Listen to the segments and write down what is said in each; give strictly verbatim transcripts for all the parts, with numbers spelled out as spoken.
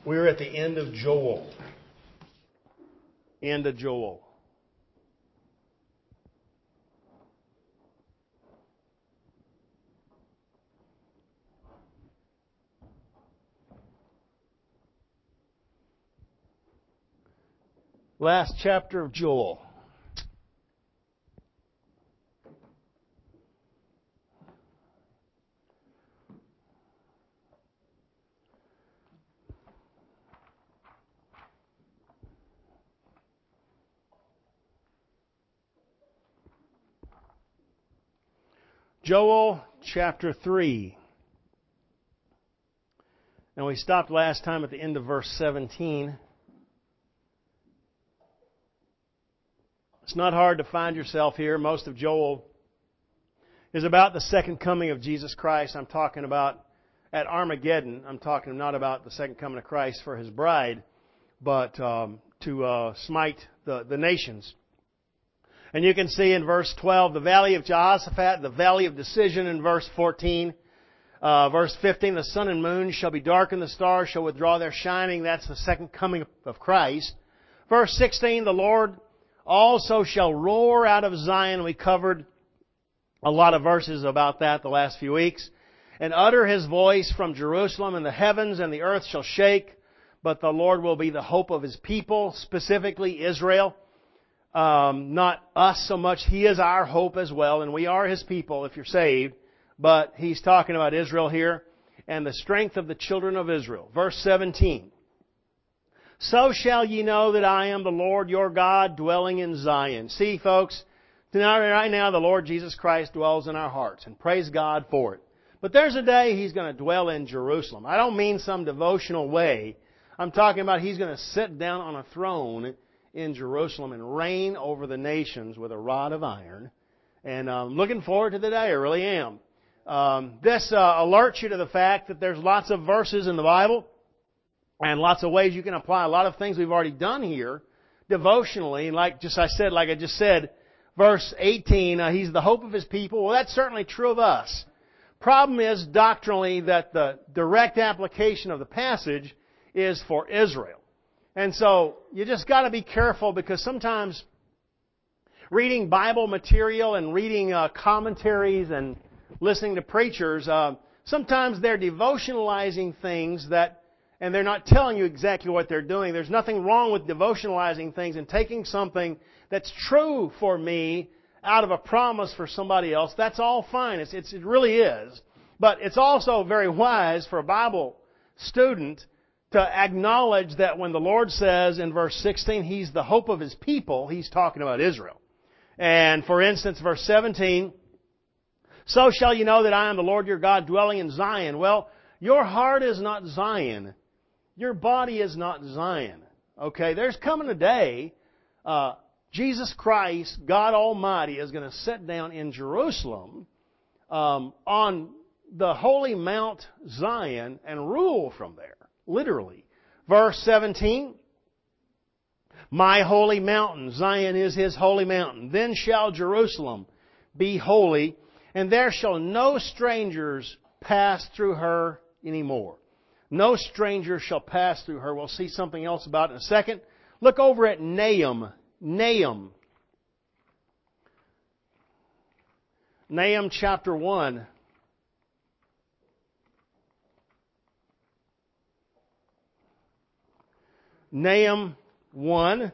We're at the end of Joel. End of Joel. Last chapter of Joel. Joel chapter three. Now we stopped last time at the end of verse seventeen. It's not hard to find yourself here. Most of Joel is about the second coming of Jesus Christ. I'm talking about at Armageddon. I'm talking not about the second coming of Christ for His bride, but um, to uh, smite the, the nations. And you can see in verse twelve, the valley of Jehoshaphat, the valley of decision in verse fourteen. Uh, verse fifteen, the sun and moon shall be darkened, the stars shall withdraw their shining. That's the second coming of Christ. Verse sixteen, the Lord also shall roar out of Zion. We covered a lot of verses about that the last few weeks. And utter His voice from Jerusalem, and the heavens and the earth shall shake. But the Lord will be the hope of His people, specifically Israel. Um, not us so much. He is our hope as well, and we are His people if you're saved. But He's talking about Israel here and the strength of the children of Israel. Verse seventeen. So shall ye know that I am the Lord your God, dwelling in Zion. See, folks, tonight, right now the Lord Jesus Christ dwells in our hearts, and praise God for it. But there's a day He's going to dwell in Jerusalem. I don't mean some devotional way. I'm talking about He's going to sit down on a throne in Jerusalem and reign over the nations with a rod of iron. And I'm looking forward to the day. I really am. Um, this uh, alerts you to the fact that there's lots of verses in the Bible and lots of ways you can apply a lot of things we've already done here devotionally. And like just I said, like I just said, verse eighteen, uh, He's the hope of His people. Well, that's certainly true of us. Problem is doctrinally that the direct application of the passage is for Israel. And so you just got to be careful, because sometimes reading Bible material and reading uh, commentaries and listening to preachers, uh, sometimes they're devotionalizing things that, and they're not telling you exactly what they're doing. There's nothing wrong with devotionalizing things and taking something that's true for me out of a promise for somebody else. That's all fine. It's, it's, it really is. But it's also very wise for a Bible student to acknowledge that when the Lord says in verse sixteen, He's the hope of His people, He's talking about Israel. And for instance, verse seventeen, so shall you know that I am the Lord your God, dwelling in Zion. Well, your heart is not Zion. Your body is not Zion. Okay, there's coming a day, uh, Jesus Christ, God Almighty, is going to sit down in Jerusalem um, on the holy Mount Zion and rule from there. Literally. Verse seventeen, my holy mountain, Zion is His holy mountain. Then shall Jerusalem be holy, and there shall no strangers pass through her anymore. No stranger shall pass through her. We'll see something else about it in a second. Look over at Nahum. Nahum. Nahum chapter one. Nahum one.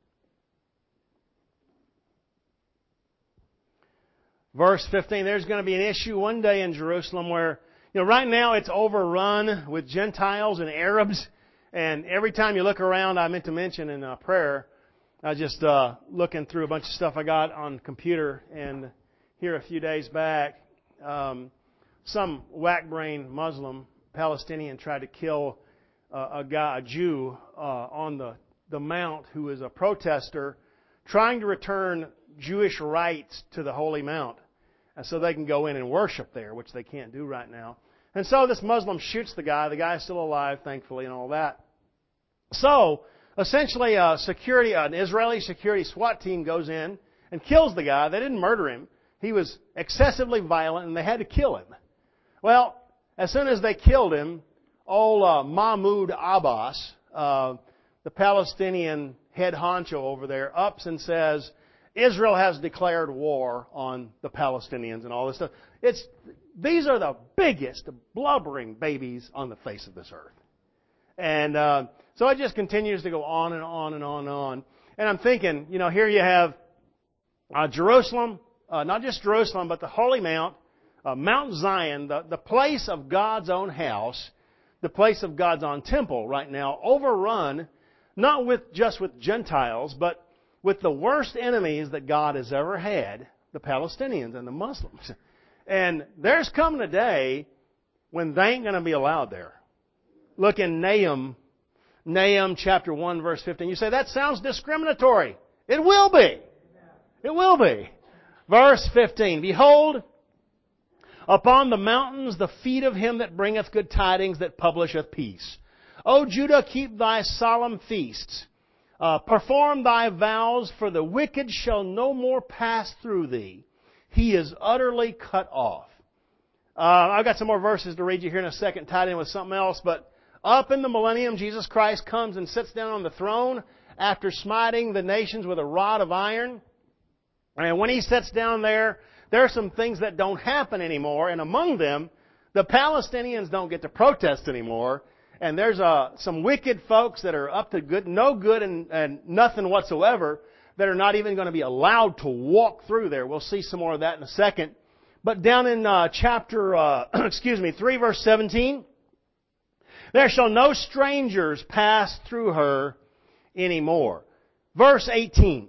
Verse fifteen. There's going to be an issue one day in Jerusalem where, you know, right now it's overrun with Gentiles and Arabs. And every time you look around, I meant to mention in uh, prayer, I was just uh, looking through a bunch of stuff I got on the computer, and here a few days back, um, some whack-brained Muslim Palestinian tried to kill uh, a guy, a Jew, uh, on the, the Mount who is a protester trying to return Jewish rights to the Holy Mount, and so they can go in and worship there, which they can't do right now. And so this Muslim shoots the guy. The guy's still alive, thankfully, and all that. So, essentially, a security, an Israeli security SWAT team goes in and kills the guy. They didn't murder him. He was excessively violent, and they had to kill him. Well, as soon as they killed him, old uh, Mahmoud Abbas, uh, the Palestinian head honcho over there, ups and says, Israel has declared war on the Palestinians and all this stuff. It's, these are the biggest blubbering babies on the face of this earth. And uh, so it just continues to go on and on and on and on. And I'm thinking, you know, here you have uh, Jerusalem, uh, not just Jerusalem, but the Holy Mount, uh, Mount Zion, the, the place of God's own house, the place of God's own temple right now, overrun, not with just with Gentiles, but with the worst enemies that God has ever had, the Palestinians and the Muslims. And there's coming a day when they ain't going to be allowed there. Look in Nahum, Nahum chapter one, verse fifteen. You say, that sounds discriminatory. It will be. It will be. Verse fifteen. Behold, upon the mountains the feet of him that bringeth good tidings, that publisheth peace. O Judah, keep thy solemn feasts. Uh, perform thy vows, for the wicked shall no more pass through thee. He is utterly cut off. Uh, I've got some more verses to read you here in a second, tied in with something else, but up in the millennium, Jesus Christ comes and sits down on the throne after smiting the nations with a rod of iron. And when He sits down there, there are some things that don't happen anymore. And among them, the Palestinians don't get to protest anymore. And there's uh, some wicked folks that are up to good, no good and, and nothing whatsoever, that are not even going to be allowed to walk through there. We'll see some more of that in a second. But down in uh, chapter, uh, excuse me, three, verse seventeen, there shall no strangers pass through her anymore. Verse eighteen.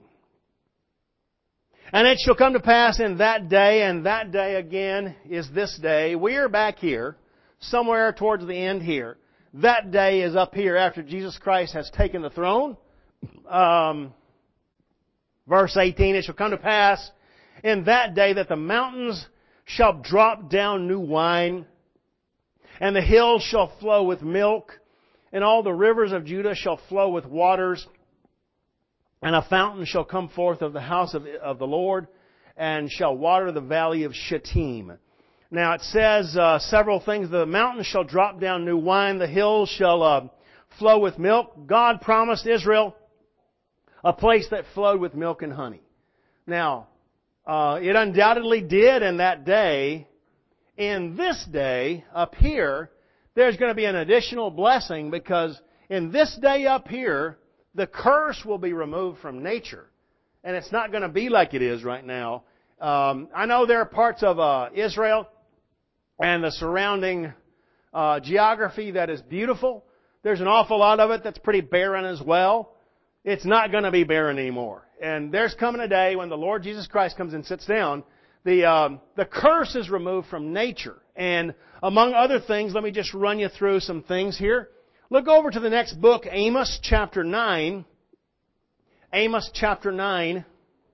And it shall come to pass in that day, and that day again is this day. We are back here, somewhere towards the end here. That day is up here after Jesus Christ has taken the throne. Um, verse eighteen, it shall come to pass in that day that the mountains shall drop down new wine, and the hills shall flow with milk, and all the rivers of Judah shall flow with waters, and a fountain shall come forth of the house of, of the Lord, and shall water the valley of Shittim. Now it says uh, several things. The mountains shall drop down new wine, the hills shall uh, flow with milk. God promised Israel a place that flowed with milk and honey. Now, uh, it undoubtedly did in that day. In this day, up here, there's going to be an additional blessing, because in this day up here, the curse will be removed from nature. And it's not going to be like it is right now. Um, I know there are parts of uh, Israel and the surrounding uh, geography that is beautiful. There's an awful lot of it that's pretty barren as well. It's not going to be barren anymore. And there's coming a day when the Lord Jesus Christ comes and sits down. The um, the curse is removed from nature. And among other things, let me just run you through some things here. Look over to the next book, Amos chapter nine. Amos chapter nine.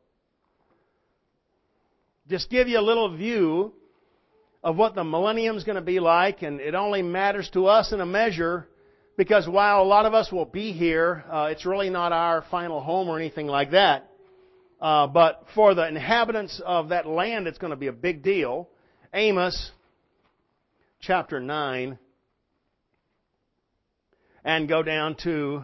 Just give you a little view of what the millennium is going to be like. And it only matters to us in a measure, because while a lot of us will be here, uh, it's really not our final home or anything like that. Uh, but for the inhabitants of that land, it's going to be a big deal. Amos chapter nine. And go down to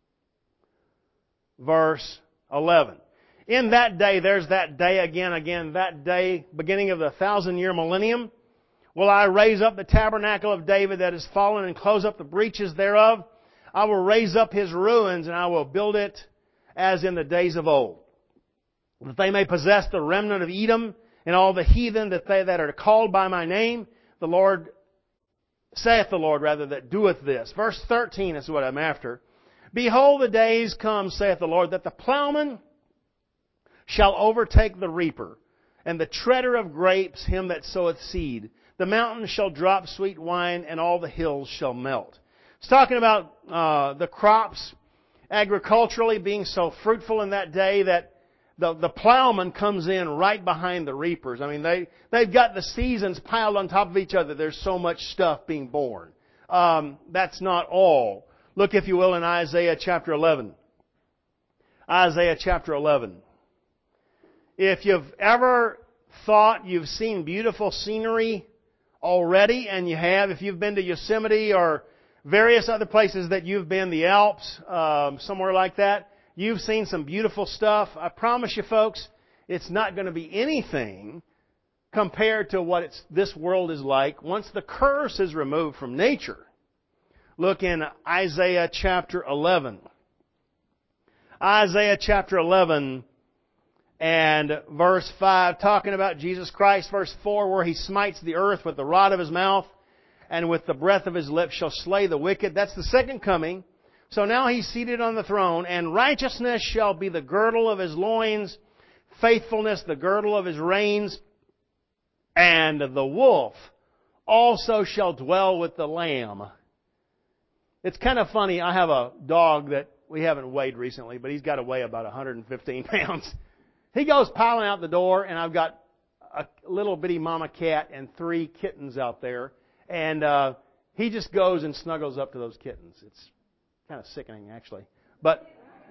verse eleven. In that day, there's that day again, again, that day, beginning of the thousand-year millennium, will I raise up the tabernacle of David that is fallen, and close up the breaches thereof. I will raise up his ruins, and I will build it as in the days of old, that they may possess the remnant of Edom, and all the heathen that they that are called by my name. The Lord, saith the Lord, rather, that doeth this. Verse thirteen is what I'm after. Behold, the days come, saith the Lord, that the plowman shall overtake the reaper, and the treader of grapes him that soweth seed. The mountains shall drop sweet wine, and all the hills shall melt. It's talking about uh, the crops agriculturally being so fruitful in that day that the, the plowman comes in right behind the reapers. I mean, they, they've got the seasons piled on top of each other. There's so much stuff being born. Um, that's not all. Look, if you will, in Isaiah chapter eleven. Isaiah chapter eleven. If you've ever thought you've seen beautiful scenery already, and you have, if you've been to Yosemite or various other places that you've been, the Alps, um, somewhere like that. You've seen some beautiful stuff. I promise you, folks, it's not going to be anything compared to what it's, this world is like once the curse is removed from nature. Look in Isaiah chapter eleven. Isaiah chapter eleven and verse five, talking about Jesus Christ. Verse four, where He smites the earth with the rod of His mouth, and with the breath of His lips shall slay the wicked. That's the second coming. So now He's seated on the throne, and righteousness shall be the girdle of His loins, faithfulness the girdle of His reins, and the wolf also shall dwell with the lamb. It's kind of funny. I have a dog that we haven't weighed recently, but he's got to weigh about one hundred fifteen pounds. He goes piling out the door, and I've got a little bitty mama cat and three kittens out there. And uh, he just goes and snuggles up to those kittens. It's kind of sickening, actually. But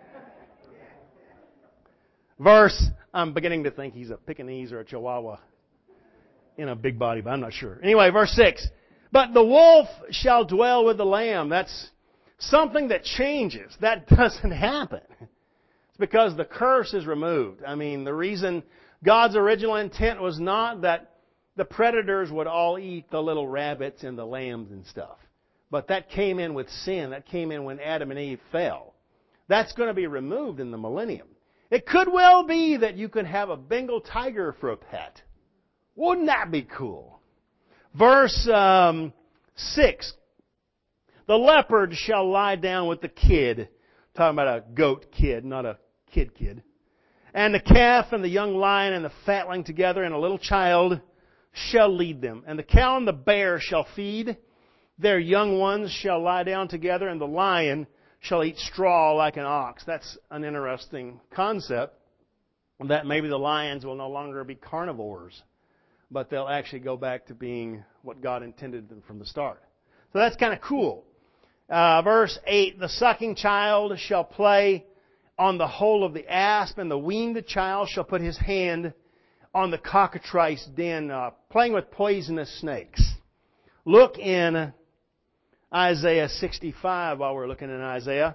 verse, I'm beginning to think he's a Pekingese or a Chihuahua in a big body, but I'm not sure. Anyway, verse six. But the wolf shall dwell with the lamb. That's something that changes. That doesn't happen. It's because the curse is removed. I mean, the reason God's original intent was not that the predators would all eat the little rabbits and the lambs and stuff. But that came in with sin. That came in when Adam and Eve fell. That's going to be removed in the millennium. It could well be that you could have a Bengal tiger for a pet. Wouldn't that be cool? Verse um, six. The leopard shall lie down with the kid. Talking about a goat kid, not a kid kid. And the calf and the young lion and the fatling together, and a little child shall lead them. And the cow and the bear shall feed. Their young ones shall lie down together, and the lion shall eat straw like an ox. That's an interesting concept, that maybe the lions will no longer be carnivores, but they'll actually go back to being what God intended them from the start. So that's kind of cool. Uh, verse eight, the sucking child shall play on the hole of the asp, and the weaned child shall put his hand on the cockatrice den, uh, playing with poisonous snakes. Look in Isaiah sixty-five while we're looking in Isaiah.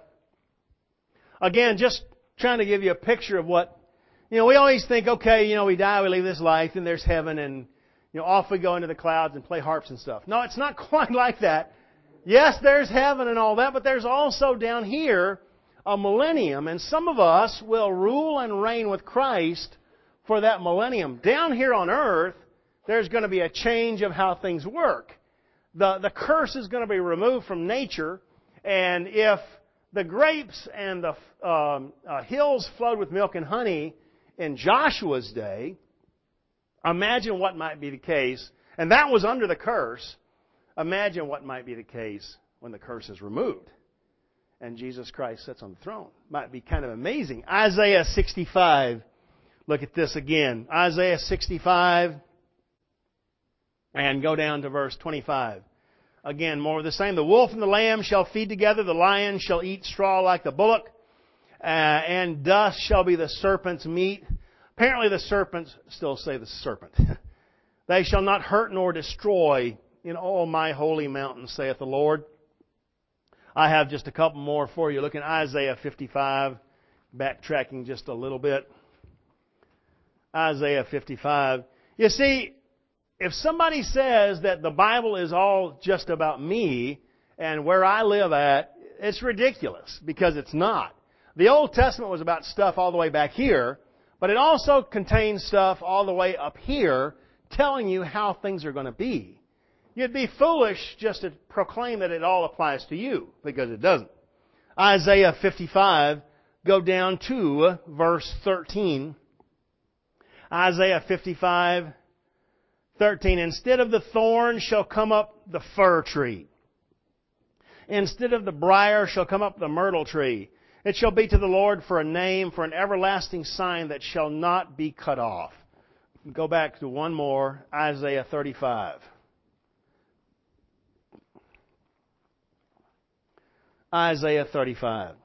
Again, just trying to give you a picture of what, you know, we always think, okay, you know, we die, we leave this life, and there's heaven, and, you know, off we go into the clouds and play harps and stuff. No, it's not quite like that. Yes, there's heaven and all that, but there's also down here a millennium, and some of us will rule and reign with Christ for that millennium. Down here on earth, there's going to be a change of how things work. The, the curse is going to be removed from nature, and if the grapes and the um, uh, hills flowed with milk and honey in Joshua's day, imagine what might be the case, and that was under the curse. Imagine what might be the case when the curse is removed and Jesus Christ sits on the throne. Might be kind of amazing. Isaiah sixty-five. Look at this again. Isaiah sixty-five. And go down to verse twenty-five. Again, more of the same. The wolf and the lamb shall feed together. The lion shall eat straw like the bullock. Uh, and dust shall be the serpent's meat. Apparently the serpents still say the serpent. They shall not hurt nor destroy in all my holy mountain, saith the Lord. I have just a couple more for you. Look in Isaiah fifty-five, backtracking just a little bit. Isaiah fifty-five. You see, if somebody says that the Bible is all just about me and where I live at, it's ridiculous, because it's not. The Old Testament was about stuff all the way back here, but it also contains stuff all the way up here telling you how things are going to be. You'd be foolish just to proclaim that it all applies to you, because it doesn't. Isaiah fifty-five, go down to verse thirteen. Isaiah fifty-five, thirteen. Instead of the thorn shall come up the fir tree. Instead of the briar shall come up the myrtle tree. It shall be to the Lord for a name, for an everlasting sign that shall not be cut off. Go back to one more, Isaiah thirty-five. Isaiah thirty-five.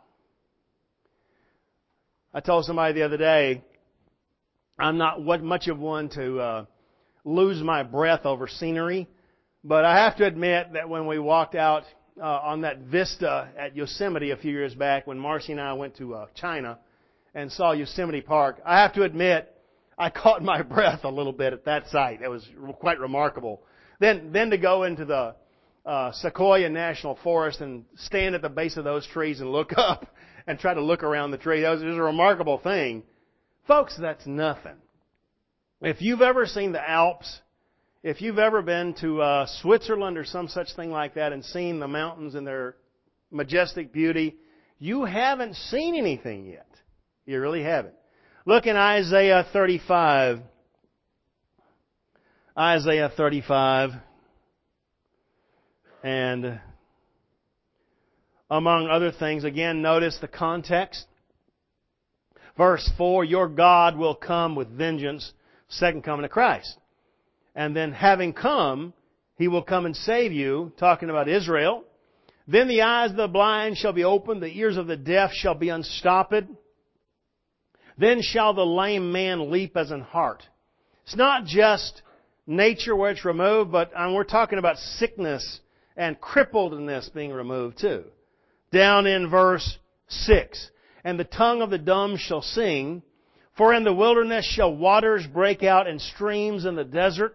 I told somebody the other day, I'm not much of one to uh, lose my breath over scenery, but I have to admit that when we walked out uh, on that vista at Yosemite a few years back when Marcy and I went to uh, China and saw Yosemite Park. I have to admit, I caught my breath a little bit at that site. It was quite remarkable. Then, then to go into the uh, Sequoia National Forest and stand at the base of those trees and look up and try to look around the tree. That was, it was a remarkable thing. Folks, that's nothing. If you've ever seen the Alps, if you've ever been to uh, Switzerland or some such thing like that and seen the mountains and their majestic beauty, you haven't seen anything yet. You really haven't. Look in Isaiah thirty-five. Isaiah thirty-five. And among other things, again, notice the context. Verse four, your God will come with vengeance. Second coming of Christ. And then having come, He will come and save you, talking about Israel. Then the eyes of the blind shall be opened, the ears of the deaf shall be unstopped. Then shall the lame man leap as an hart. It's not just nature where it's removed, but um, we're talking about sickness and crippledness being removed too. Down in verse six. And the tongue of the dumb shall sing, for in the wilderness shall waters break out in streams in the desert,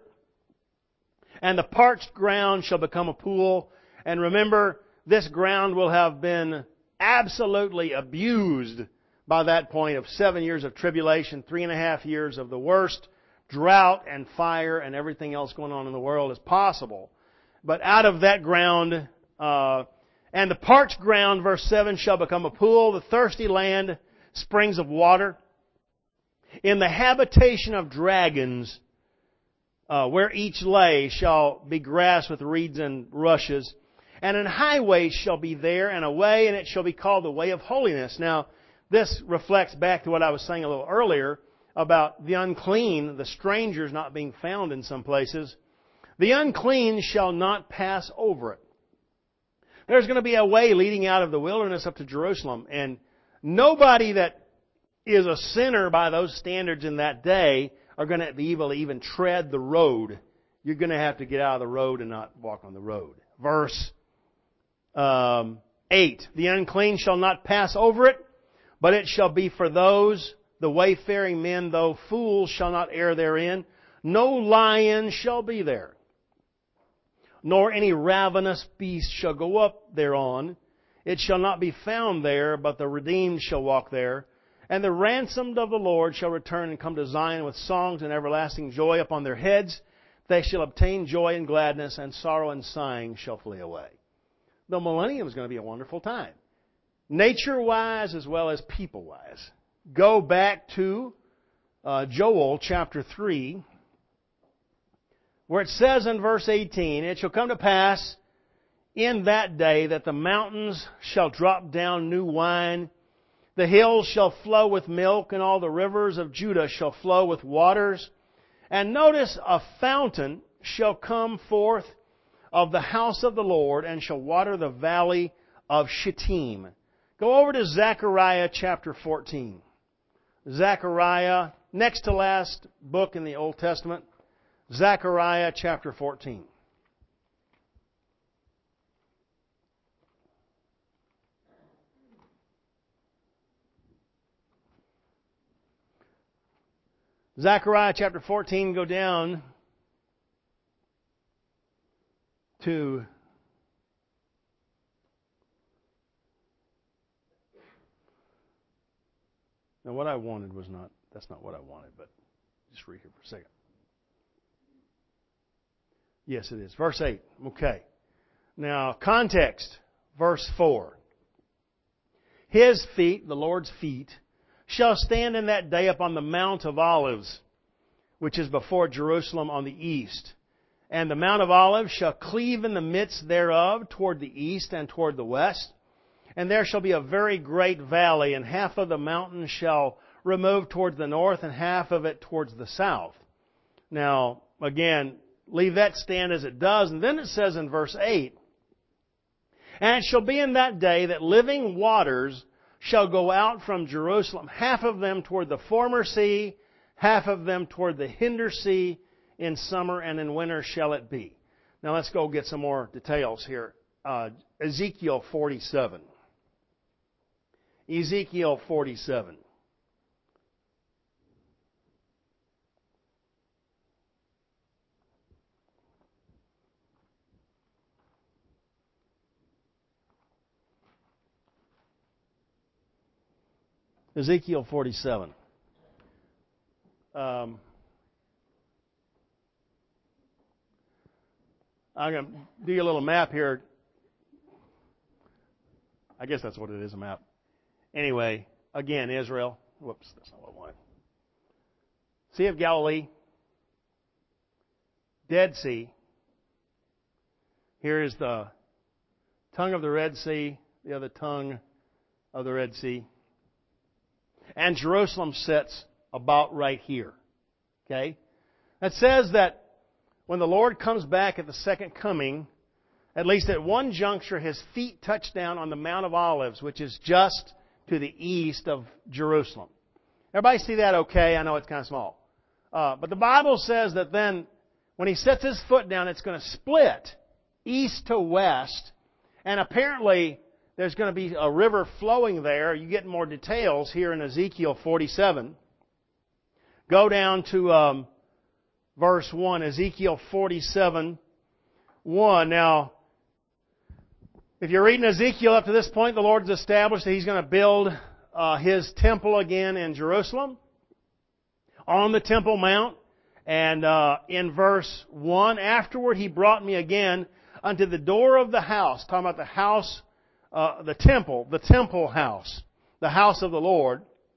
and the parched ground shall become a pool. And remember, this ground will have been absolutely abused by that point of seven years of tribulation, three and a half years of the worst drought and fire and everything else going on in the world as possible. But out of that ground, uh, and the parched ground, verse seven, shall become a pool, the thirsty land, springs of water. In the habitation of dragons, uh, where each lay shall be grass with reeds and rushes. And an highway shall be there, and a way, and it shall be called the way of holiness. Now, this reflects back to what I was saying a little earlier about the unclean, the strangers not being found in some places. The unclean shall not pass over it. There's going to be a way leading out of the wilderness up to Jerusalem, and nobody that is a sinner by those standards in that day are going to be able to even tread the road. You're going to have to get out of the road and not walk on the road. Verse um, eight. The unclean shall not pass over it, but it shall be for those, the wayfaring men, though fools shall not err therein. No lion shall be there, nor any ravenous beast shall go up thereon. It shall not be found there, but the redeemed shall walk there. And the ransomed of the Lord shall return and come to Zion with songs and everlasting joy upon their heads. They shall obtain joy and gladness, and sorrow and sighing shall flee away. The millennium is going to be a wonderful time. Nature-wise as well as people-wise. Go back to uh, Joel chapter three, where it says in verse eighteen, it shall come to pass in that day that the mountains shall drop down new wine, the hills shall flow with milk, and all the rivers of Judah shall flow with waters. And notice, a fountain shall come forth of the house of the Lord, and shall water the valley of Shittim. Go over to Zechariah chapter fourteen. Zechariah, next to last book in the Old Testament. Zechariah chapter fourteen. Zechariah chapter fourteen, go down to now what I wanted was not, that's not what I wanted, but just read here for a second. Yes, it is. Verse eight. Okay. Now, context. Verse four. His feet, the Lord's feet, shall stand in that day upon the Mount of Olives, which is before Jerusalem on the east. And the Mount of Olives shall cleave in the midst thereof toward the east and toward the west. And there shall be a very great valley, and half of the mountain shall remove towards the north, and half of it towards the south. Now, again, leave that stand as it does. And then it says in verse eight, and it shall be in that day that living waters shall go out from Jerusalem, half of them toward the former sea, half of them toward the hinder sea. In summer and in winter shall it be. Now let's go get some more details here. uh, Ezekiel forty-seven. Ezekiel forty-seven. Ezekiel forty-seven. Um, I'm going to do you a little map here. I guess that's what it is, a map. Anyway, again, Israel. Whoops, that's not what I wanted. Sea of Galilee. Dead Sea. Here is the tongue of the Red Sea, the other tongue of the Red Sea. And Jerusalem sits about right here. Okay? That says that when the Lord comes back at the second coming, at least at one juncture, His feet touch down on the Mount of Olives, which is just to the east of Jerusalem. Everybody see that okay? I know it's kind of small. Uh, but the Bible says that then, when He sets His foot down, it's going to split east to west. And apparently, there's going to be a river flowing there. You get more details here in Ezekiel forty-seven. Go down to um, verse one, Ezekiel forty-seven, one. Now, if you're reading Ezekiel up to this point, the Lord's established that He's going to build uh, His temple again in Jerusalem, on the Temple Mount. And uh, in verse one, afterward He brought me again unto the door of the house, talking about the house, uh, the temple, the temple house, the house of the Lord.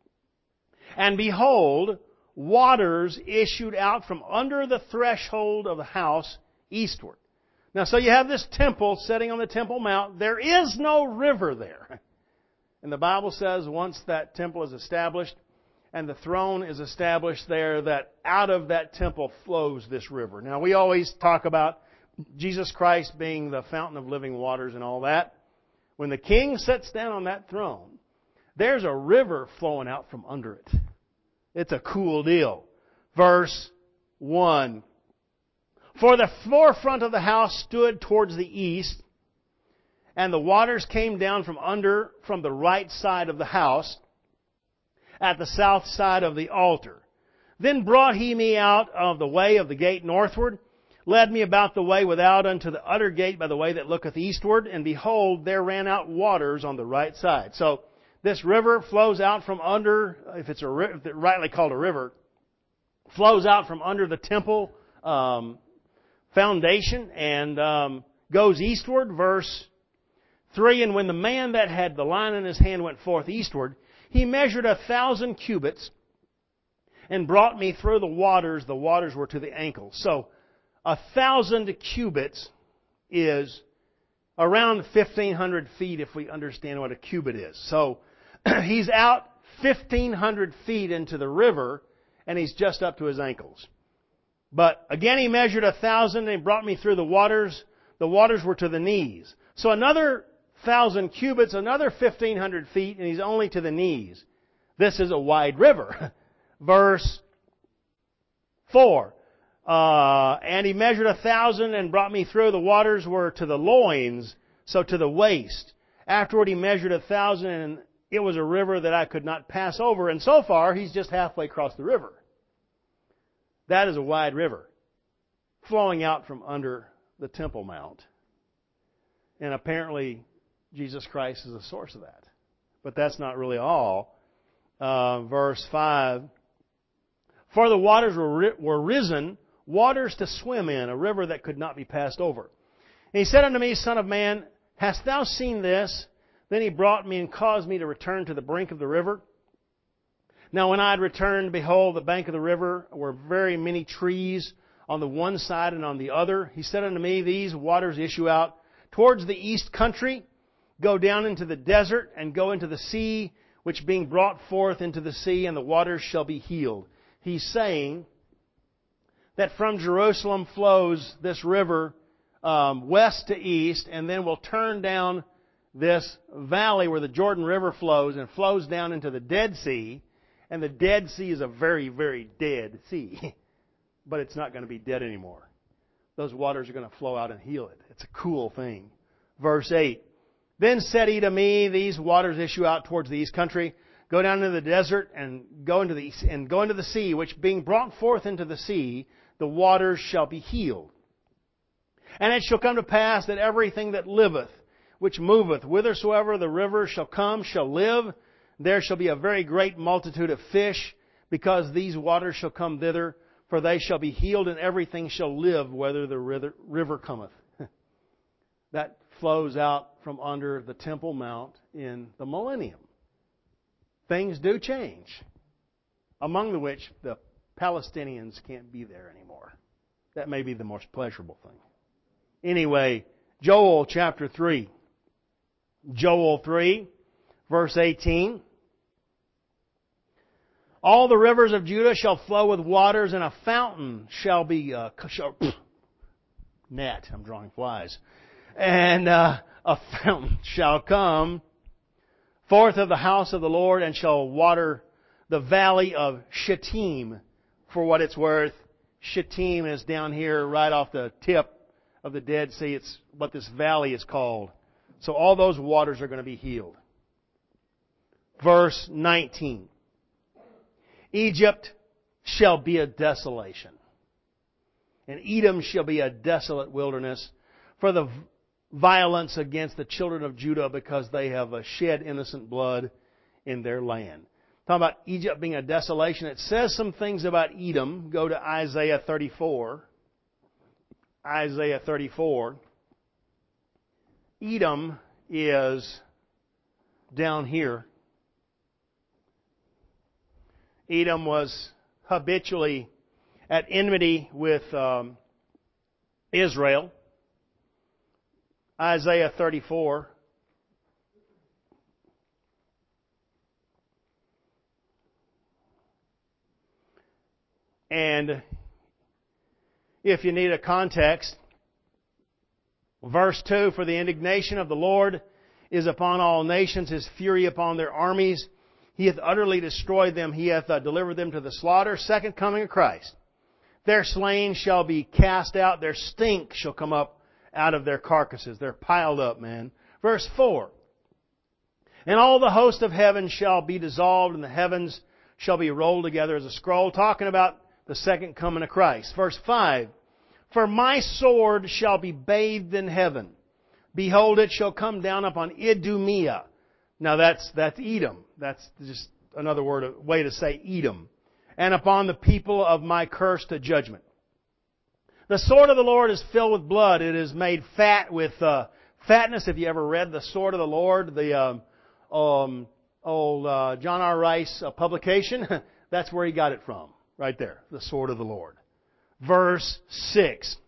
And behold, waters issued out from under the threshold of the house eastward. Now, so you have this temple sitting on the Temple Mount. There is no river there. And the Bible says once that temple is established and the throne is established there, that out of that temple flows this river. Now, we always talk about Jesus Christ being the fountain of living waters and all that. When the King sits down on that throne, there's a river flowing out from under it. It's a cool deal. Verse one. For the forefront of the house stood towards the east, and the waters came down from under, from the right side of the house, at the south side of the altar. Then brought He me out of the way of the gate northward, led me about the way without unto the utter gate by the way that looketh eastward, and behold, there ran out waters on the right side. So, this river flows out from under, if it's a, if it's rightly called a river, flows out from under the temple um, foundation and um, goes eastward. Verse three, and when the man that had the line in his hand went forth eastward, he measured a thousand cubits and brought me through the waters. The waters were to the ankles. So, a thousand cubits is around fifteen hundred feet if we understand what a cubit is. So, he's out fifteen hundred feet into the river, and he's just up to his ankles. But again, he measured a thousand, and he brought me through the waters. The waters were to the knees. So another thousand cubits, another fifteen hundred feet, and he's only to the knees. This is a wide river. Verse four. Uh, and he measured a thousand and brought me through. The waters were to the loins, so to the waist. Afterward, he measured a thousand, and it was a river that I could not pass over. And so far, he's just halfway across the river. That is a wide river flowing out from under the Temple Mount. And apparently, Jesus Christ is the source of that. But that's not really all. Uh, verse five. For the waters were, ri- were risen, waters to swim in, a river that could not be passed over. And he said unto me, Son of man, hast thou seen this? Then he brought me and caused me to return to the brink of the river. Now when I had returned, behold, the bank of the river were very many trees on the one side and on the other. He said unto me, These waters issue out towards the east country, go down into the desert, and go into the sea, which being brought forth into the sea, and the waters shall be healed. He's saying that from Jerusalem flows this river um, west to east, and then will turn down this valley where the Jordan River flows, and flows down into the Dead Sea. And the Dead Sea is a very, very dead sea. But it's not going to be dead anymore. Those waters are going to flow out and heal it. It's a cool thing. Verse eight. Then said he to me, these waters issue out towards the east country. Go down into the desert and go into the and go into the sea, which being brought forth into the sea, the waters shall be healed. And it shall come to pass that everything that liveth, which moveth, whithersoever the river shall come, shall live. There shall be a very great multitude of fish, because these waters shall come thither, for they shall be healed, and everything shall live, whether the river cometh. That flows out from under the Temple Mount in the millennium. Things do change, among which the Palestinians can't be there anymore. That may be the most pleasurable thing. Anyway, Joel chapter three. Joel three, verse eighteen. All the rivers of Judah shall flow with waters, and a fountain shall be... Uh, shall, pff, net, I'm drawing flies. And uh, a fountain shall come forth of the house of the Lord, and shall water the valley of Shittim. For what it's worth, Shittim is down here right off the tip of the Dead Sea. It's what this valley is called. So all those waters are going to be healed. Verse nineteen. Egypt shall be a desolation, and Edom shall be a desolate wilderness for the violence against the children of Judah, because they have shed innocent blood in their land. Talking about Egypt being a desolation, it says some things about Edom. Go to Isaiah thirty-four. Isaiah thirty-four. Edom is down here. Edom was habitually at enmity with um, Israel. Isaiah thirty-four. And if you need a context, verse two, for the indignation of the Lord is upon all nations, His fury upon their armies. He hath utterly destroyed them. He hath uh, delivered them to the slaughter. Second coming of Christ. Their slain shall be cast out. Their stink shall come up out of their carcasses. They're piled up, man. Verse four. And all the host of heaven shall be dissolved, and the heavens shall be rolled together as a scroll. Talking about the second coming of Christ. Verse five. For my sword shall be bathed in heaven. Behold, it shall come down upon Idumea. Now that's, that's Edom. That's just another word, a way to say Edom. And upon the people of my curse to judgment. The sword of the Lord is filled with blood. It is made fat with uh, fatness. Have you ever read The Sword of the Lord? The um, um, old uh, John R. Rice uh, publication. That's where he got it from. Right there. The Sword of the Lord. Verse six.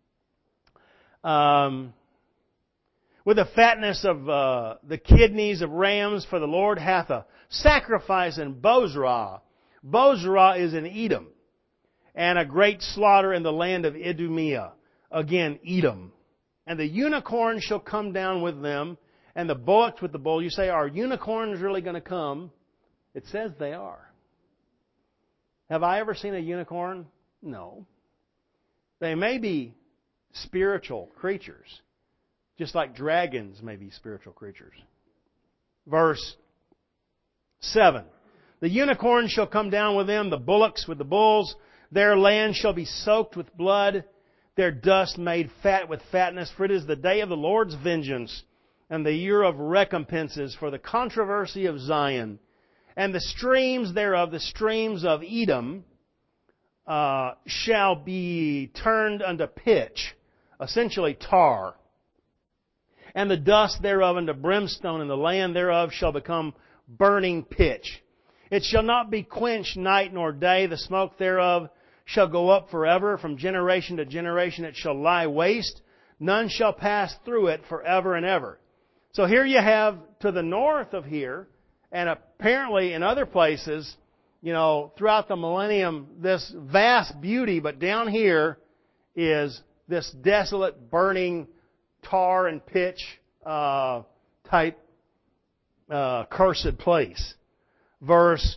Um... With the fatness of uh, the kidneys of rams, for the Lord hath a sacrifice in Bozrah. Bozrah is in Edom. And a great slaughter in the land of Idumea. Again, Edom. And the unicorn shall come down with them, and the bullocks with the bull. You say, are unicorns really going to come? It says they are. Have I ever seen a unicorn? No. They may be spiritual creatures. Just like dragons may be spiritual creatures. Verse seven. The unicorn shall come down with them, the bullocks with the bulls. Their land shall be soaked with blood, their dust made fat with fatness. For it is the day of the Lord's vengeance, and the year of recompenses for the controversy of Zion. And the streams thereof, the streams of Edom, uh, shall be turned unto pitch, essentially tar. And the dust thereof unto brimstone, and the land thereof shall become burning pitch. It shall not be quenched night nor day. The smoke thereof shall go up forever. From generation to generation it shall lie waste. None shall pass through it forever and ever. So here you have to the north of here, and apparently in other places, you know, throughout the millennium, this vast beauty, but down here is this desolate, burning, tar and pitch uh, type uh, cursed place. Verse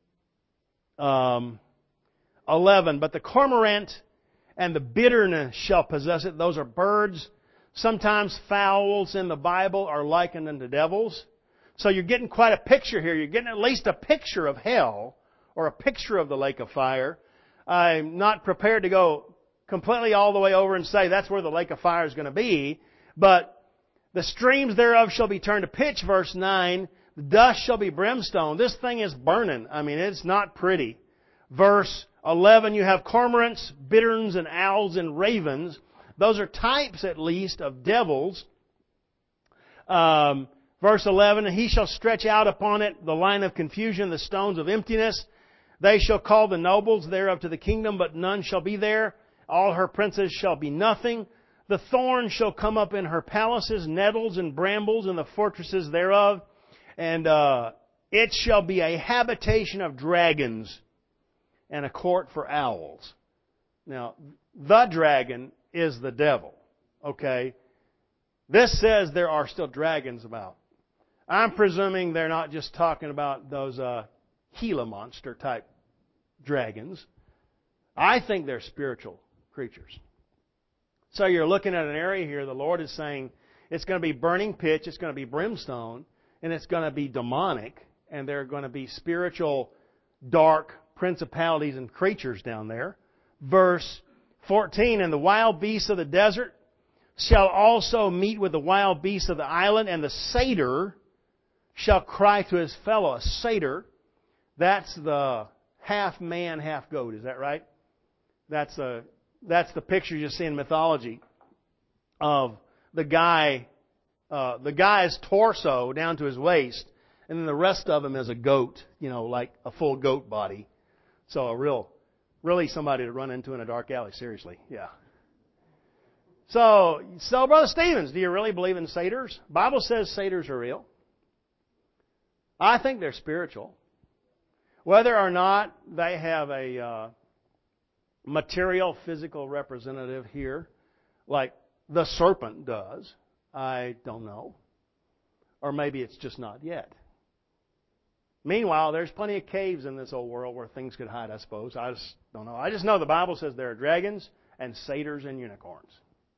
um, eleven. But the cormorant and the bitterness shall possess it. Those are birds. Sometimes fowls in the Bible are likened unto devils. So you're getting quite a picture here. You're getting at least a picture of hell or a picture of the lake of fire. I'm not prepared to go completely all the way over and say that's where the lake of fire is going to be. But the streams thereof shall be turned to pitch, verse nine. The dust shall be brimstone. This thing is burning. I mean, it's not pretty. Verse eleven, you have cormorants, bitterns, and owls, and ravens. Those are types, at least, of devils. Um, verse eleven, and he shall stretch out upon it the line of confusion, the stones of emptiness. They shall call the nobles thereof to the kingdom, but none shall be there. All her princes shall be nothing. The thorn shall come up in her palaces, nettles and brambles in the fortresses thereof. And uh, it shall be a habitation of dragons and a court for owls. Now, the dragon is the devil. Okay? This says there are still dragons about. I'm presuming they're not just talking about those uh, Gila monster type dragons. I think they're spiritual creatures. So you're looking at an area here, the Lord is saying it's going to be burning pitch, it's going to be brimstone, and it's going to be demonic, and there are going to be spiritual, dark principalities and creatures down there. Verse fourteen, and the wild beasts of the desert shall also meet with the wild beasts of the island, and the satyr shall cry to his fellow. A satyr, that's the half man, half goat, is that right? That's a That's the picture you see in mythology of the guy, uh, the guy's torso down to his waist, and then the rest of him is a goat, you know, like a full goat body. So a real, really somebody to run into in a dark alley, seriously, yeah. So, so Brother Stevens, do you really believe in satyrs? The Bible says satyrs are real. I think they're spiritual. Whether or not they have a uh, material, physical representative here, like the serpent does, I don't know. Or maybe it's just not yet. Meanwhile, there's plenty of caves in this old world where things could hide, I suppose. I just don't know. I just know the Bible says there are dragons and satyrs and unicorns.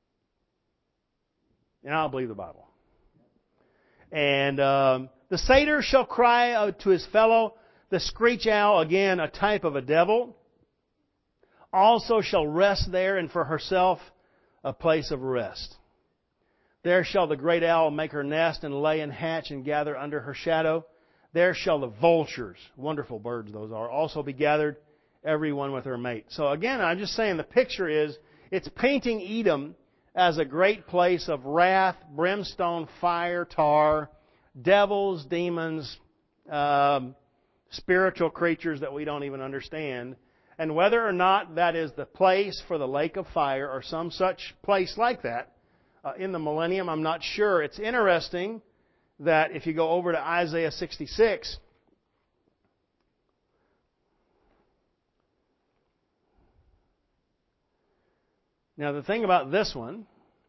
And I'll believe the Bible. And um, the satyr shall cry to his fellow. The screech owl, again, a type of a devil, also shall rest there, and for herself a place of rest. There shall the great owl make her nest, and lay and hatch, and gather under her shadow. There shall the vultures, wonderful birds those are, also be gathered, every one with her mate. So again, I'm just saying the picture is, it's painting Edom as a great place of wrath, brimstone, fire, tar, devils, demons, um, spiritual creatures that we don't even understand. And whether or not that is the place for the lake of fire or some such place like that uh, in the millennium, I'm not sure. It's interesting that if you go over to Isaiah sixty-six, now the thing about this one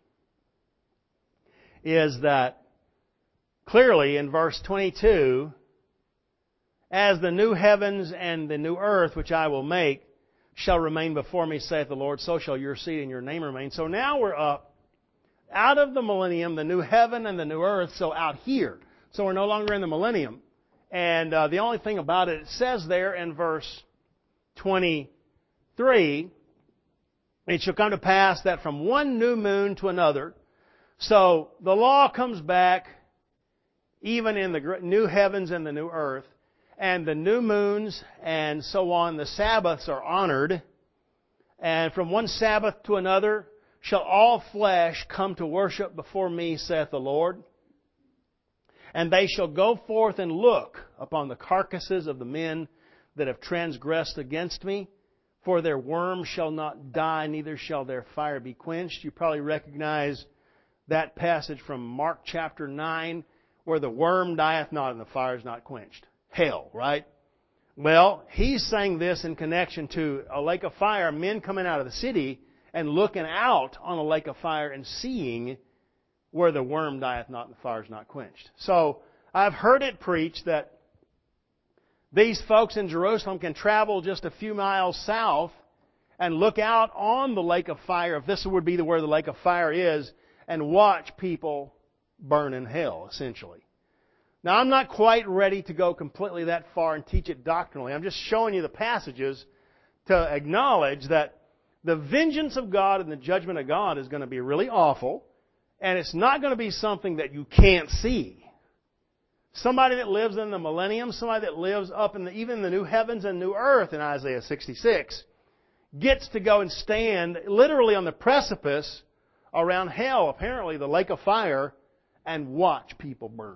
is that clearly in verse twenty-two, as the new heavens and the new earth which I will make shall remain before me, saith the Lord, so shall your seed and your name remain. So now we're up out of the millennium, the new heaven and the new earth, so out here. So we're no longer in the millennium. And uh, the only thing about it, it says there in verse twenty-three, it shall come to pass that from one new moon to another. So the law comes back even in the new heavens and the new earth. And the new moons and so on, the Sabbaths are honored. And from one Sabbath to another shall all flesh come to worship before me, saith the Lord. And they shall go forth and look upon the carcasses of the men that have transgressed against me. For their worm shall not die, neither shall their fire be quenched. You probably recognize that passage from Mark chapter nine, where the worm dieth not and the fire is not quenched. Hell, right? Well, he's saying this in connection to a lake of fire, men coming out of the city and looking out on a lake of fire and seeing where the worm dieth not and the fire is not quenched. So, I've heard it preached that these folks in Jerusalem can travel just a few miles south and look out on the lake of fire, if this would be where the lake of fire is, and watch people burn in hell, essentially. Now, I'm not quite ready to go completely that far and teach it doctrinally. I'm just showing you the passages to acknowledge that the vengeance of God and the judgment of God is going to be really awful, and it's not going to be something that you can't see. Somebody that lives in the millennium, somebody that lives up in the, even in the new heavens and new earth in Isaiah sixty-six, gets to go and stand literally on the precipice around hell, apparently the lake of fire, and watch people burn.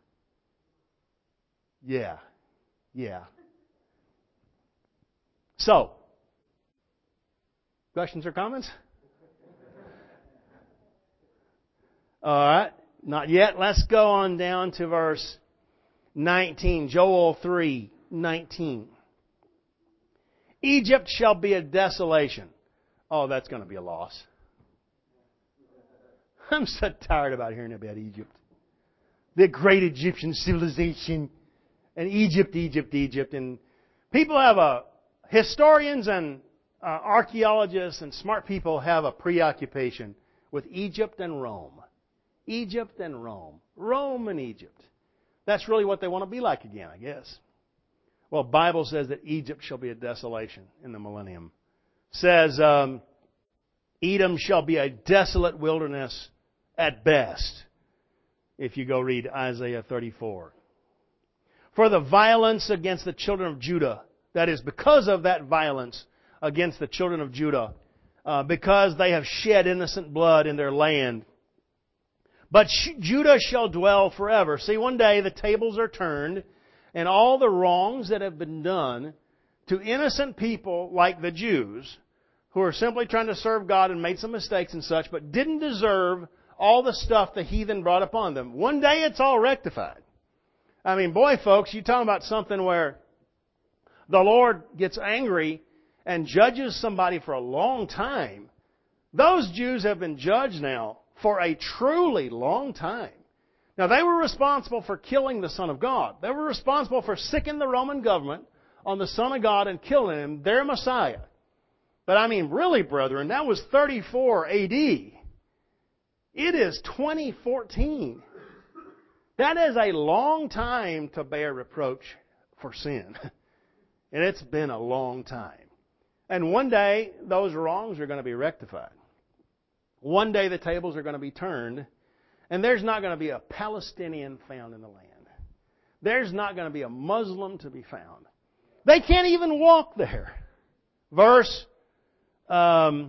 Yeah. Yeah. So, questions or comments? All right. Not yet. Let's go on down to verse nineteen. Joel three nineteen. Egypt shall be a desolation. Oh, that's going to be a loss. I'm so tired about hearing about Egypt. The great Egyptian civilization. And Egypt, Egypt, Egypt. And people have a, historians and uh, archaeologists and smart people have a preoccupation with Egypt and Rome. Egypt and Rome. Rome and Egypt. That's really what they want to be like again, I guess. Well, the Bible says that Egypt shall be a desolation in the millennium. It says, um, Edom shall be a desolate wilderness at best, if you go read Isaiah thirty-four. For the violence against the children of Judah, that is, because of that violence against the children of Judah, uh, because they have shed innocent blood in their land. But Judah shall dwell forever. See, one day the tables are turned, and all the wrongs that have been done to innocent people like the Jews, who are simply trying to serve God and made some mistakes and such, but didn't deserve all the stuff the heathen brought upon them. One day it's all rectified. I mean, boy, folks, you're talking about something where the Lord gets angry and judges somebody for a long time. Those Jews have been judged now for a truly long time. Now, they were responsible for killing the Son of God. They were responsible for sicking the Roman government on the Son of God and killing Him, their Messiah. But I mean, really, brethren, that was thirty-four A D. It is twenty fourteen. That is a long time to bear reproach for sin. And it's been a long time. And one day, those wrongs are going to be rectified. One day, the tables are going to be turned, and there's not going to be a Palestinian found in the land. There's not going to be a Muslim to be found. They can't even walk there. Verse um,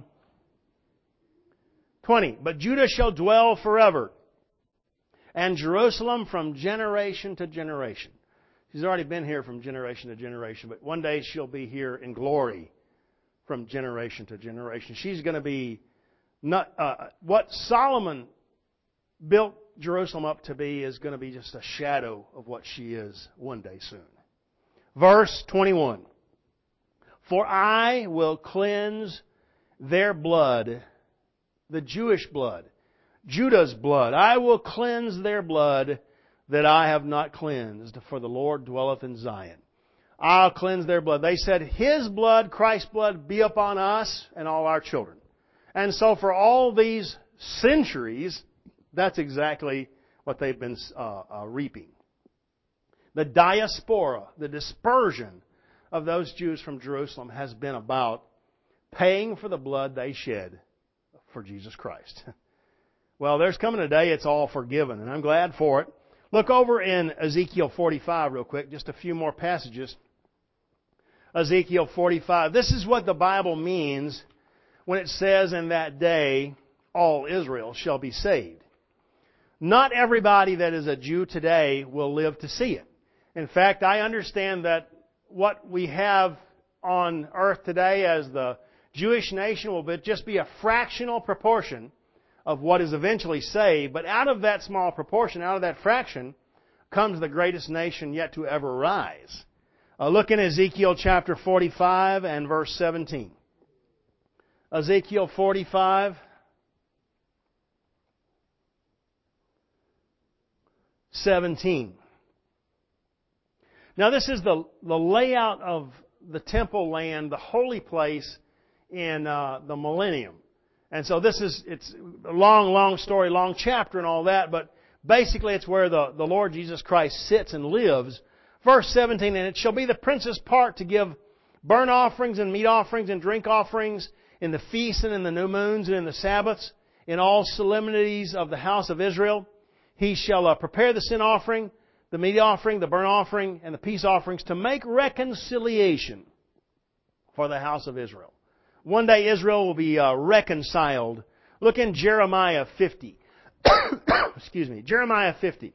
twenty. But Judah shall dwell forever, and Jerusalem from generation to generation. She's already been here from generation to generation, but one day she'll be here in glory from generation to generation. She's going to be not uh, what Solomon built Jerusalem up to be is going to be just a shadow of what she is one day soon. Verse twenty-one. For I will cleanse their blood, the Jewish blood, Judah's blood. I will cleanse their blood that I have not cleansed, for the Lord dwelleth in Zion. I'll cleanse their blood. They said, His blood, Christ's blood, be upon us and all our children. And so for all these centuries, that's exactly what they've been uh, uh, reaping. The diaspora, the dispersion of those Jews from Jerusalem has been about paying for the blood they shed for Jesus Christ. Well, there's coming a day it's all forgiven, and I'm glad for it. Look over in Ezekiel forty-five real quick, just a few more passages. Ezekiel forty-five. This is what the Bible means when it says, in that day, all Israel shall be saved. Not everybody that is a Jew today will live to see it. In fact, I understand that what we have on earth today as the Jewish nation will just be a fractional proportion of what is eventually saved. But out of that small proportion, out of that fraction, comes the greatest nation yet to ever rise. Uh, look in Ezekiel chapter forty-five and verse seventeen. Ezekiel forty-five, seventeen. Now this is the, the layout of the temple land, the holy place in uh, the millennium. And so this is, it's a long, long story, long chapter and all that, but basically it's where the, the Lord Jesus Christ sits and lives. Verse seventeen, and it shall be the prince's part to give burnt offerings and meat offerings and drink offerings in the feasts and in the new moons and in the Sabbaths, in all solemnities of the house of Israel. He shall uh, prepare the sin offering, the meat offering, the burnt offering, and the peace offerings to make reconciliation for the house of Israel. One day Israel will be uh, reconciled. Look in Jeremiah fifty. Excuse me, Jeremiah fifty.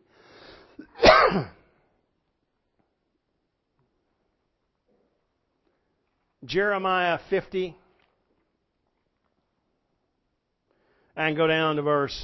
Jeremiah fifty. And go down to verse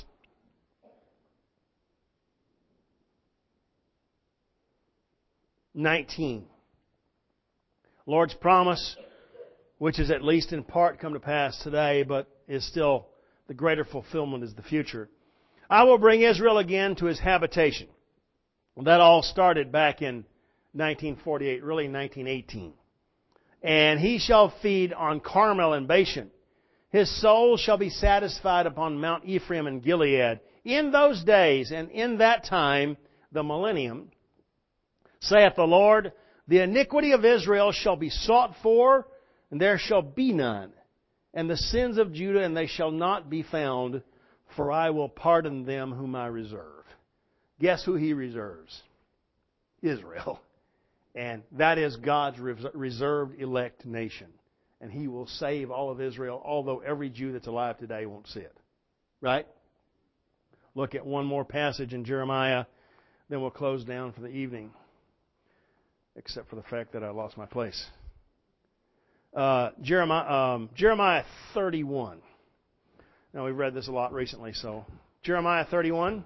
nineteen. Lord's promise, which is at least in part come to pass today, but is still the greater fulfillment is the future. I will bring Israel again to his habitation. Well, that all started back in nineteen forty-eight, really nineteen eighteen. And he shall feed on Carmel and Bashan. His soul shall be satisfied upon Mount Ephraim and Gilead. In those days and in that time, the millennium, saith the Lord, the iniquity of Israel shall be sought for, and there shall be none. And the sins of Judah, and they shall not be found, for I will pardon them whom I reserve. Guess who he reserves? Israel. And that is God's reserved elect nation. And he will save all of Israel, although every Jew that's alive today won't see it. Right? Look at one more passage in Jeremiah, then we'll close down for the evening. Except for the fact that I lost my place. Uh, Jeremiah, um, Jeremiah thirty-one. Now, we've read this a lot recently, so Jeremiah thirty-one.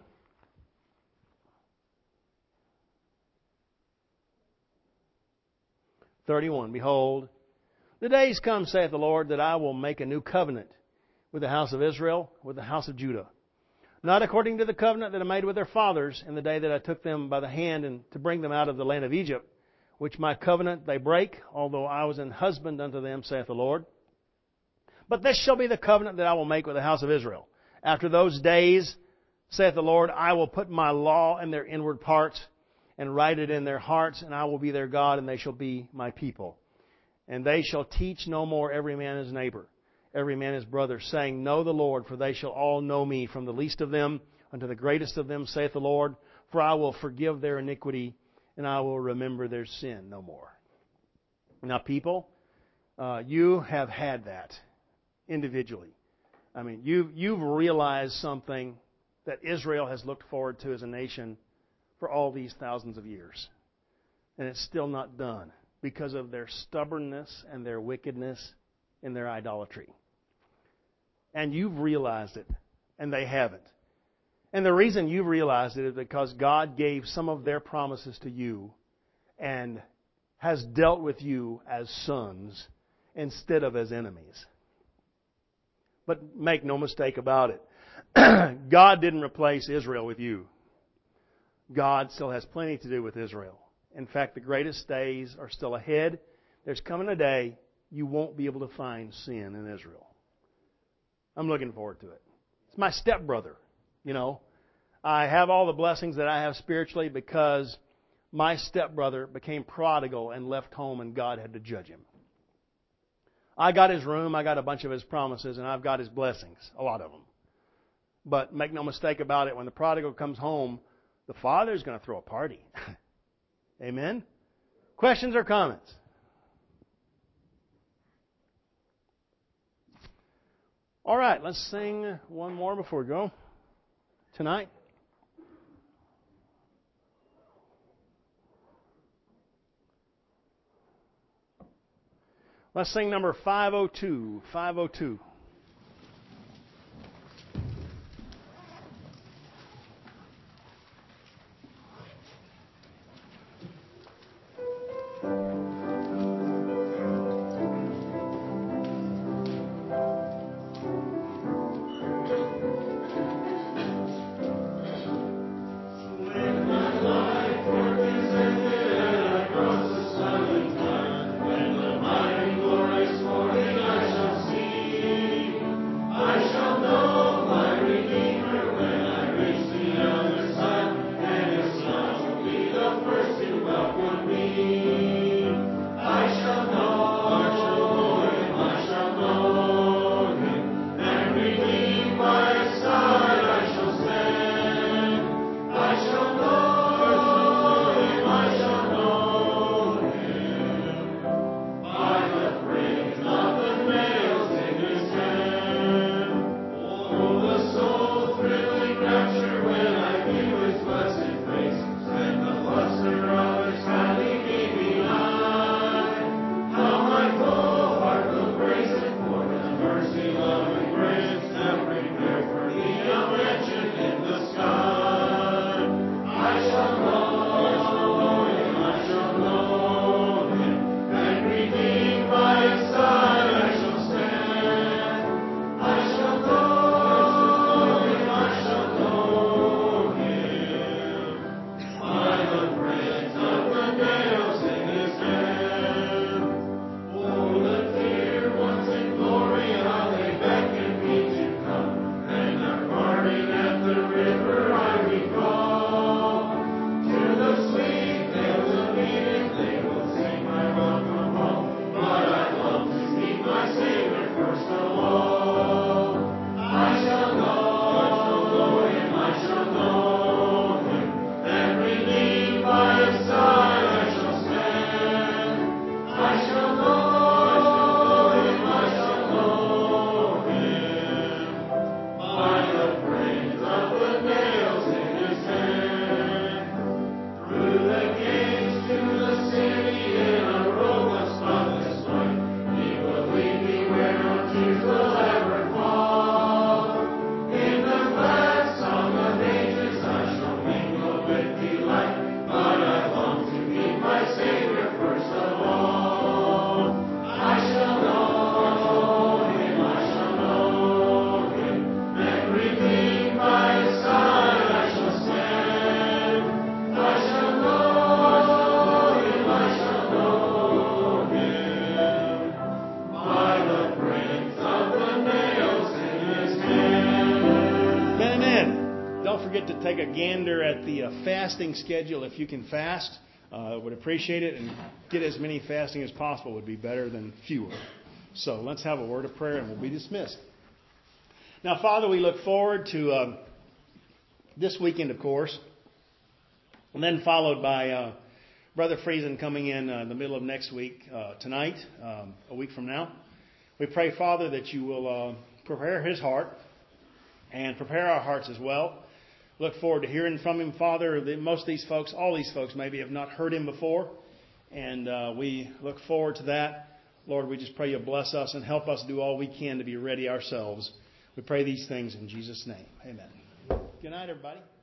thirty-one. Behold, the days come, saith the Lord, that I will make a new covenant with the house of Israel, with the house of Judah. Not according to the covenant that I made with their fathers in the day that I took them by the hand and to bring them out of the land of Egypt, which my covenant they break, although I was an husband unto them, saith the Lord. But this shall be the covenant that I will make with the house of Israel. After those days, saith the Lord, I will put my law in their inward parts, and write it in their hearts, and I will be their God, and they shall be my people. And they shall teach no more every man his neighbor, every man his brother, saying, Know the Lord, for they shall all know me, from the least of them unto the greatest of them, saith the Lord. For I will forgive their iniquity, and I will remember their sin no more. Now, people, uh, you have had that individually. I mean, you've, you've realized something that Israel has looked forward to as a nation for all these thousands of years. And it's still not done because of their stubbornness and their wickedness and their idolatry. And you've realized it, and they haven't. And the reason you've realized it is because God gave some of their promises to you and has dealt with you as sons instead of as enemies. But make no mistake about it. God didn't replace Israel with you. God still has plenty to do with Israel. In fact, the greatest days are still ahead. There's coming a day you won't be able to find sin in Israel. I'm looking forward to it. It's my stepbrother. You know, I have all the blessings that I have spiritually because my stepbrother became prodigal and left home, and God had to judge him. I got his room, I got a bunch of his promises, and I've got his blessings, a lot of them. But make no mistake about it, when the prodigal comes home, the father's going to throw a party. Amen? Questions or comments? All right, let's sing one more before we go tonight. Let's sing number five oh two. five oh two. When the mighty glorious morning I shall see, take a gander at the uh, fasting schedule. If you can fast, uh, would appreciate it. And get as many fasting as possible would be better than fewer. So let's have a word of prayer and we'll be dismissed. Now, Father, we look forward to uh, this weekend, of course, and then followed by uh, Brother Friesen coming in uh, in the middle of next week, uh, tonight, um, a week from now. We pray, Father, that you will uh, prepare his heart and prepare our hearts as well. Look forward to hearing from him, Father. Most of these folks, all these folks maybe have not heard him before, and uh, we look forward to that. Lord, we just pray you bless us and help us do all we can to be ready ourselves. We pray these things in Jesus' name. Amen. Good night, everybody.